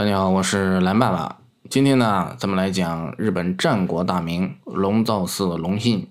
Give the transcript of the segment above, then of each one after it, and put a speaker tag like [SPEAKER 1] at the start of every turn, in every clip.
[SPEAKER 1] 大家好，我是蓝爸爸。今天呢，咱们来讲日本战国大名龙造寺隆信。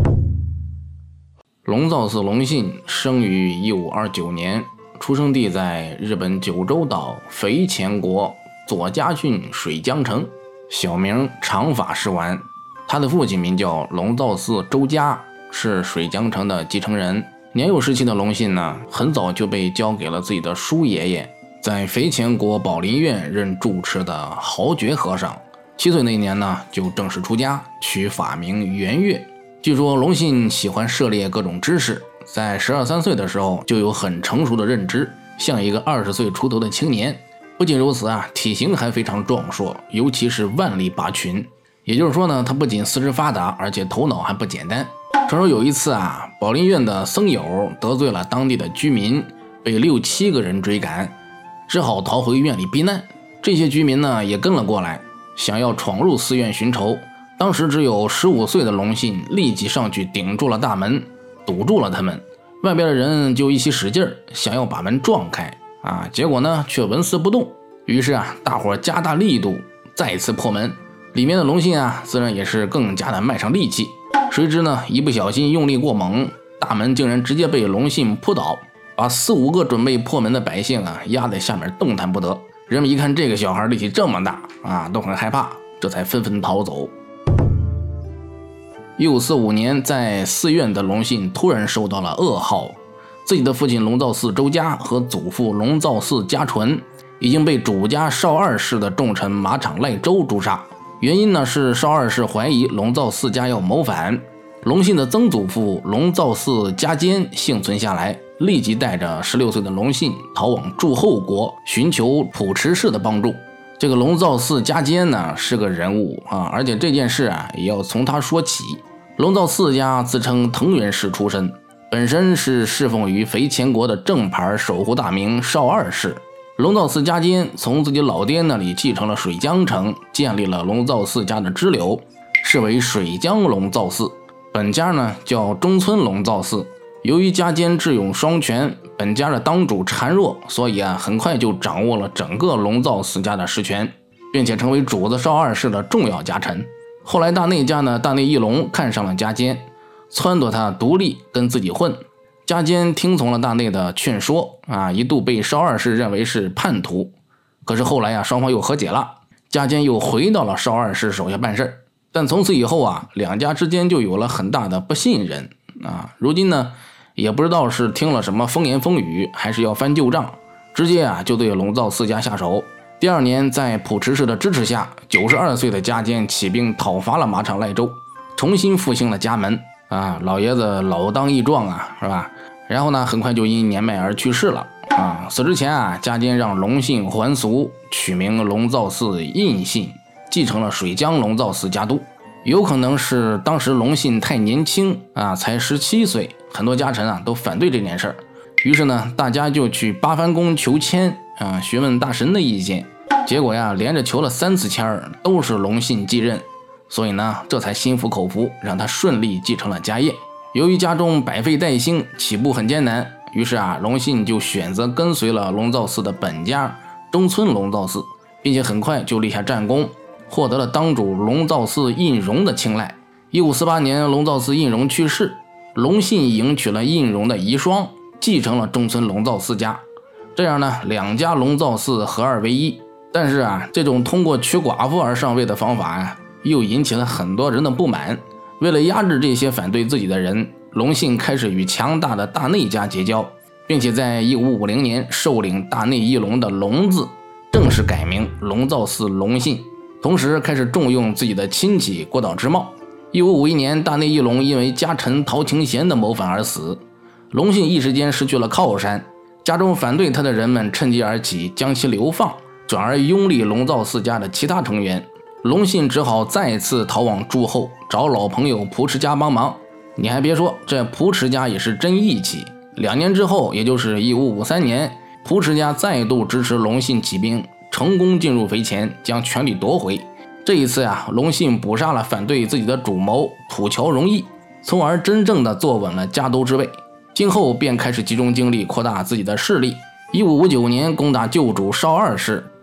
[SPEAKER 1] 龙造寺隆信生于1529年，出生地在日本九州岛肥前国佐嘉郡水江城，小名长发师丸。他的父亲名叫龙造寺周家，是水江城的继承人。年幼时期的隆信呢，很早就被交给了自己的叔爷爷，在肥前国宝林院任住持的豪觉和尚。7岁那年呢，就正式出家，取法名元月。据说隆信喜欢涉猎各种知识，在12、13岁的时候就有很成熟的认知，像一个20岁出头的青年。不仅如此啊，体型还非常壮硕，尤其是万力拔群。也就是说呢，他不仅四肢发达，而且头脑还不简单。传说有一次啊，宝林院的僧友得罪了当地的居民，被6、7个人追赶，只好逃回院里避难。这些居民呢也跟了过来，想要闯入寺院寻仇。当时只有15岁的隆信立即上去顶住了大门，堵住了他们。外边的人就一起使劲想要把门撞开啊，结果呢却纹丝不动。于是啊，大伙加大力度，再次破门。里面的隆信啊，自然也是更加的卖上力气。谁知呢，一不小心用力过猛，大门竟然直接被隆信扑倒，把4、5个准备破门的百姓啊压在下面动弹不得。人们一看这个小孩力气这么大啊，都很害怕，这才纷纷逃走。1545年，在寺院的隆信突然收到了噩耗，自己的父亲龙造寺周家和祖父龙造寺家纯已经被主家少二世的重臣马场赖周诛杀。原因呢是少二世怀疑龙造寺家要谋反，隆信的曾祖父龙造寺家坚幸存下来，立即带着16岁的隆信逃往驻后国，寻求普池氏的帮助。这个龙造寺家坚呢是个人物啊，而且这件事啊也要从他说起。龙造寺家自称藤原氏出身，本身是侍奉于肥前国的正牌守护大名少二世。龙造寺家坚从自己老爹那里继承了水江城，建立了龙造寺家的支流，是为水江龙造寺。本家呢叫中村龙造寺。由于家坚智勇双全，本家的当主孱弱，所以啊很快就掌握了整个龙造寺家的实权，并且成为主子少二世的重要家臣。后来大内家呢，大内义隆看上了家坚，撺掇他独立跟自己混。家坚听从了大内的劝说啊，一度被少二世认为是叛徒。可是后来啊，双方又和解了，家坚又回到了少二世手下办事。但从此以后啊，两家之间就有了很大的不信任啊。如今呢，也不知道是听了什么风言风语，还是要翻旧账，直接啊就对龙造寺家下手。第2年，在普池氏的支持下，92岁的家坚起兵讨伐了马场赖州，重新复兴了家门啊。老爷子老当益壮啊，是吧？然后呢，很快就因年迈而去世了啊。死之前啊，家坚让隆信还俗，取名龙造寺印信，继承了水江龙造寺家督。有可能是当时隆信太年轻啊，才17岁，很多家臣啊都反对这件事儿。于是呢，大家就去八幡宫求签啊，询问大神的意见。结果呀，连着求了3次签儿，都是隆信继任，所以呢，这才心服口服，让他顺利继承了家业。由于家中百废待兴，起步很艰难，于是啊，隆信就选择跟随了龙造寺的本家中村龙造寺，并且很快就立下战功，获得了当主龙造寺印荣的青睐。1548年，龙造寺印荣去世，隆信迎娶了印荣的遗孀，继承了中村龙造寺家。这样呢，两家龙造寺合二为一。但是啊，这种通过娶寡妇而上位的方法啊，又引起了很多人的不满。为了压制这些反对自己的人，隆信开始与强大的大内家结交，并且在1550年授领大内义隆的隆字，正式改名龙造寺隆信，同时开始重用自己的亲戚郭岛之茂。1551年，大内义隆因为家臣陶清贤的谋反而死，隆信一时间失去了靠山，家中反对他的人们趁机而起，将其流放，转而拥立龙造寺家的其他成员。隆信只好再次逃往驻后，找老朋友蒲池家帮忙。你还别说，这蒲池家也是真义气。2年之后，也就是1553年，蒲池家再度支持隆信起兵，成功进入肥前，将权力夺回。这一次啊，隆信捕杀了反对自己的主谋土桥荣义，从而真正的坐稳了家督之位。今后便开始集中精力扩大自己的势力。1559年攻打旧主少二世，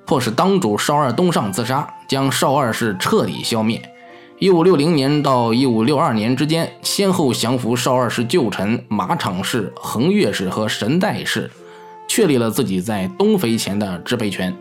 [SPEAKER 1] 迫使当主邵二东上自杀，将邵二氏彻底消灭。1560年到1562年之间，先后降服邵二氏旧臣马场氏、衡岳氏和神代氏，确立了自己在东肥前的支配权。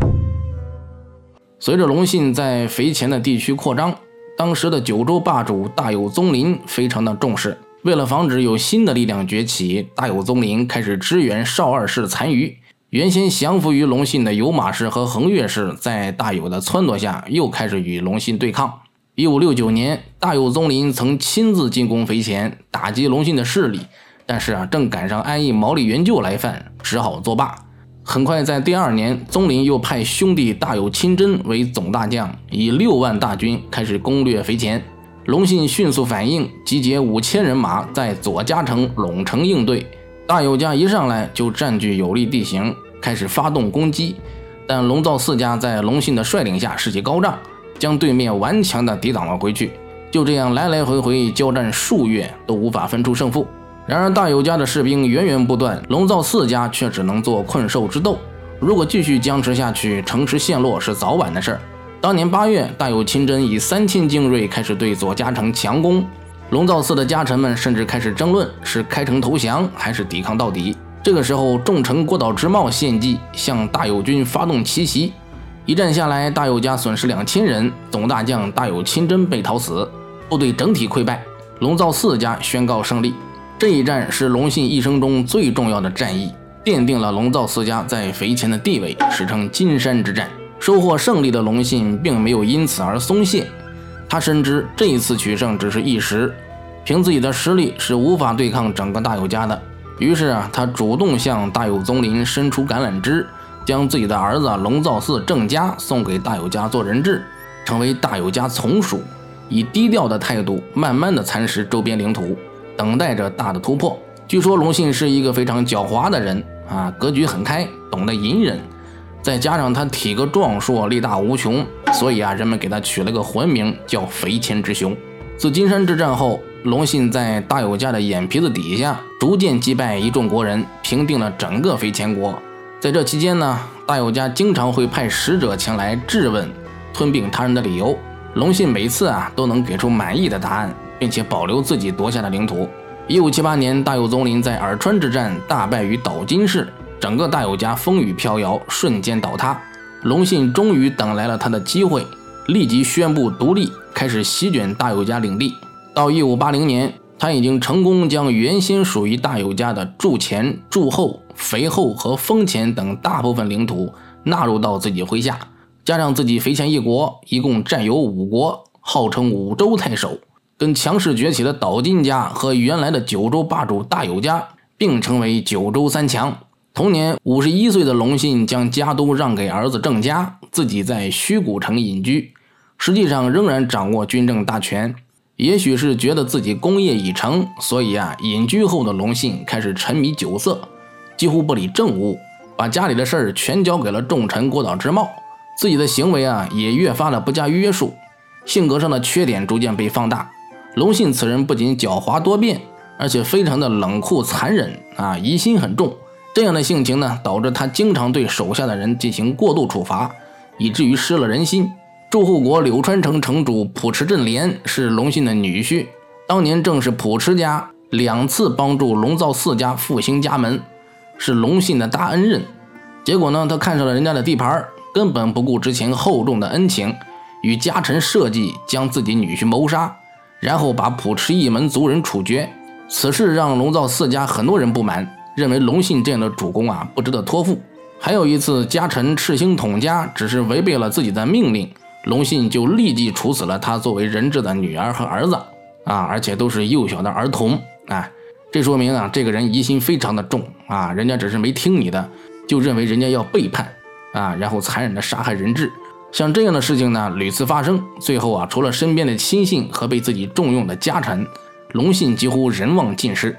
[SPEAKER 1] 随着隆信在肥前的地区扩张，当时的九州霸主大有宗麟非常的重视，为了防止有新的力量崛起，大有宗麟开始支援邵二氏残余。原先降服于隆信的有马氏和衡岳氏，在大有的撺掇下，又开始与隆信对抗。1569年，大有宗麟曾亲自进攻肥前，打击隆信的势力，但是正赶上安邑毛利元就来犯，只好作罢。很快在第2年，宗麟又派兄弟大有亲真为总大将，以6万大军开始攻略肥前。隆信迅速反应，集结5000人马在左嘉城、陇城应对。大有家一上来就占据有利地形，开始发动攻击，但龙造四家在隆信的率领下士气高涨，将对面顽强地抵挡了回去。就这样来来回回交战数月，都无法分出胜负。然而大有家的士兵源源不断，龙造四家却只能做困兽之斗。如果继续僵持下去，城池陷落是早晚的事儿。当年8月，大有亲真以3000精锐开始对左嘉城强攻，龙造寺的家臣们甚至开始争论是开城投降还是抵抗到底。这个时候，重臣郭岛直茂献计，向大有军发动奇袭。一战下来，大有家损失2000人，总大将大有亲真被讨死，部队整体溃败，龙造四家宣告胜利。这一战是隆信一生中最重要的战役，奠定了龙造四家在肥前的地位，史称金山之战。收获胜利的隆信并没有因此而松懈，他深知这一次取胜只是一时，凭自己的实力是无法对抗整个大有家的。于是他主动向大有宗麟伸出橄榄枝，将自己的儿子龙造寺正家送给大有家做人质，成为大有家从属，以低调的态度慢慢的蚕食周边领土，等待着大的突破。据说隆信是一个非常狡猾的人格局很开，懂得隐忍，再加上他体格壮硕，力大无穷，所以人们给他取了个魂名叫肥前之雄。自金山之战后，隆信在大有家的眼皮子底下逐渐击败一众国人，平定了整个肥前国。在这期间呢，大有家经常会派使者前来质问吞并他人的理由，隆信每次都能给出满意的答案，并且保留自己夺下的领土。1578年，大有宗麟在洱川之战大败于岛津氏，整个大有家风雨飘摇，瞬间倒塌。隆信终于等来了他的机会，立即宣布独立，开始席卷大有家领地。到1580年，他已经成功将原先属于大有家的筑前、筑后、肥后和丰前等大部分领土纳入到自己麾下，加上自己肥前一国，一共占有5国，号称5州太守，跟强势崛起的岛津家和原来的九州霸主大有家并称为九州三强。同年51岁的隆信将家都让给儿子正家，自己在虚谷城隐居，实际上仍然掌握军政大权。也许是觉得自己功业已成，所以隐居后的隆信开始沉迷酒色，几乎不理政务，把家里的事儿全交给了重臣郭岛直茂，自己的行为也越发的不加约束，性格上的缺点逐渐被放大。隆信此人不仅狡猾多变，而且非常的冷酷残忍疑心很重。这样的性情呢，导致他经常对手下的人进行过度处罚，以至于失了人心。驻护国柳川城城主浦池镇连是隆信的女婿，当年正是浦池家2次帮助龙造四家复兴家门，是隆信的大恩人。结果呢，他看上了人家的地盘，根本不顾之前厚重的恩情，与家臣设计将自己女婿谋杀，然后把浦池一门族人处决。此事让龙造四家很多人不满，认为隆信这样的主公不值得托付。还有一次，家臣赤星统家只是违背了自己的命令，隆信就立即处死了他作为人质的女儿和儿子而且都是幼小的儿童这说明这个人疑心非常的重人家只是没听你的，就认为人家要背叛然后残忍的杀害人质。像这样的事情呢屡次发生，最后除了身边的亲信和被自己重用的家臣，隆信几乎人亡尽失。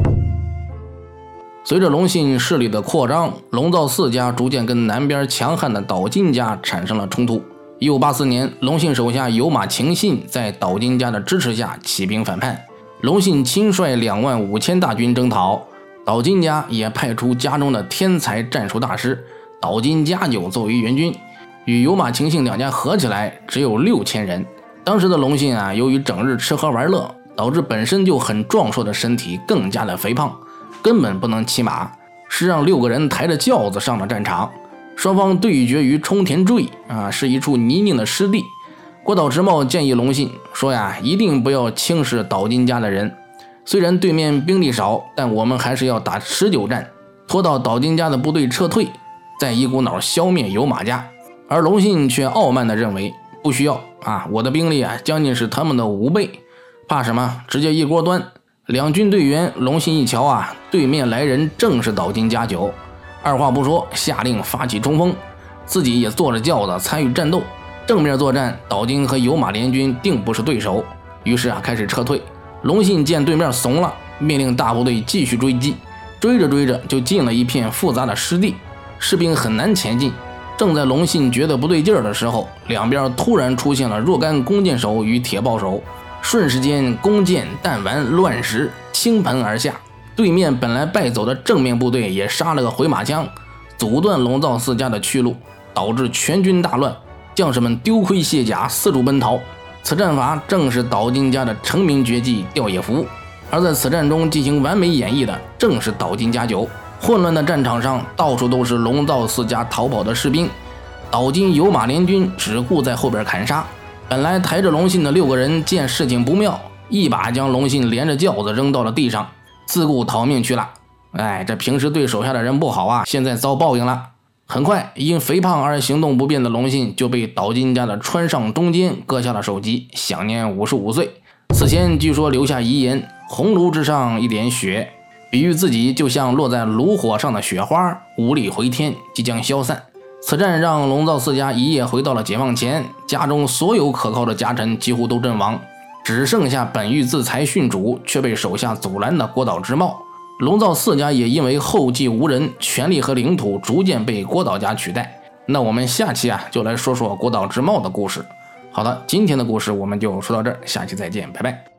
[SPEAKER 1] 随着隆信势力的扩张，龙造四家逐渐跟南边强悍的岛津家产生了冲突。1584年，隆信手下有马晴信在岛津家的支持下起兵反叛，隆信亲率25000大军征讨，岛津家也派出家中的天才战术大师岛津家久作为援军，与有马晴信两家合起来只有6000人。当时的隆信啊，由于整日吃喝玩乐，导致本身就很壮硕的身体更加的肥胖，根本不能骑马，是让6个人抬着轿子上了战场。双方对决于冲田坠是一处泥泞的湿地。郭岛直茂建议隆信说呀，一定不要轻视岛津家的人，虽然对面兵力少，但我们还是要打持久战，拖到岛津家的部队撤退，再一股脑消灭有马家。而隆信却傲慢地认为不需要我的兵力将近是他们的5倍，怕什么，直接一锅端。两军队员隆信一瞧对面来人正是岛津家久，二话不说下令发起冲锋，自己也坐着轿子参与战斗。正面作战，岛津和有马联军定不是对手，于是开始撤退。隆信见对面怂了，命令大部队继续追击，追着追着就进了一片复杂的湿地，士兵很难前进。正在隆信觉得不对劲儿的时候，两边突然出现了若干弓箭手与铁炮手，瞬时间弓箭弹丸乱石倾盆而下。对面本来败走的正面部队也杀了个回马枪，阻断龙造四家的去路，导致全军大乱，将士们丢盔卸甲，四处奔逃。此战法正是岛津家的成名绝技吊野伏，而在此战中进行完美演绎的正是岛津家久。混乱的战场上，到处都是龙造四家逃跑的士兵，岛津有马联军只顾在后边砍杀。本来抬着隆信的6个人见事情不妙，一把将隆信连着轿子扔到了地上，自顾逃命去了。这平时对手下的人不好现在遭报应了。很快，因肥胖而行动不便的隆信就被岛津家的川上中间割下了首级，享年55岁。此前据说留下遗言，红炉之上一点雪，比喻自己就像落在炉火上的雪花，无力回天，即将消散。此战让龙造四家一夜回到了解放前，家中所有可靠的家臣几乎都阵亡，只剩下本欲自裁殉主却被手下阻拦的郭岛直茂。龙造四家也因为后继无人，权力和领土逐渐被郭岛家取代。那我们下期就来说说郭岛直茂的故事。好的，今天的故事我们就说到这儿，下期再见，拜拜。